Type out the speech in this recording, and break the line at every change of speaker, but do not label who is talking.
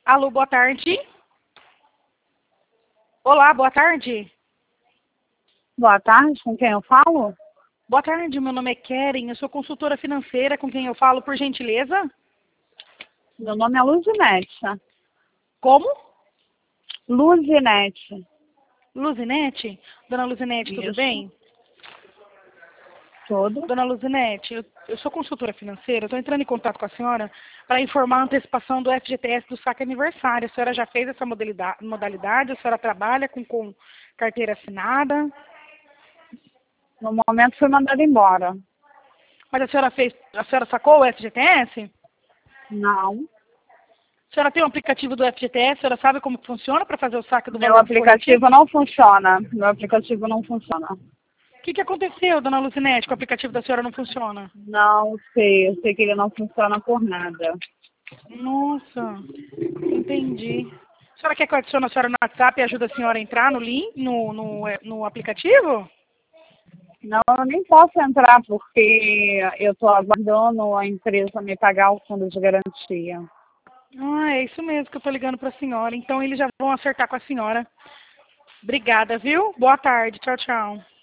Alô, boa tarde. Olá, boa tarde.
Boa tarde, com quem eu falo?
Boa tarde, meu nome é Keren, eu sou consultora financeira, com quem eu falo, por gentileza?
Meu nome é Luzinete.
Como?
Luzinete.
Luzinete? Dona Luzinete, tudo
Isso.
bem?
Tudo?
Dona Luzinete, eu sou consultora financeira, estou entrando em contato com a senhora para informar a antecipação do FGTS do saque aniversário. A senhora já fez essa modalidade? A senhora trabalha com carteira assinada?
No momento fui mandada embora.
Mas a senhora sacou o FGTS?
Não.
A senhora tem o aplicativo do FGTS? A senhora sabe como funciona para fazer o saque do
Meu
valor do corretivo?
aplicativo não funciona. Meu aplicativo não funciona.
O que aconteceu, dona Luzinete, que o aplicativo da senhora não funciona?
Não sei. Eu sei que ele não funciona por nada.
Nossa, entendi. A senhora quer que eu adicione a senhora no WhatsApp e ajude a senhora a entrar no link, no aplicativo?
Não, eu nem posso entrar porque eu estou aguardando a empresa me pagar o fundo de garantia.
Ah, é isso mesmo que eu estou ligando para a senhora. Então eles já vão acertar com a senhora. Obrigada, viu? Boa tarde. Tchau, tchau.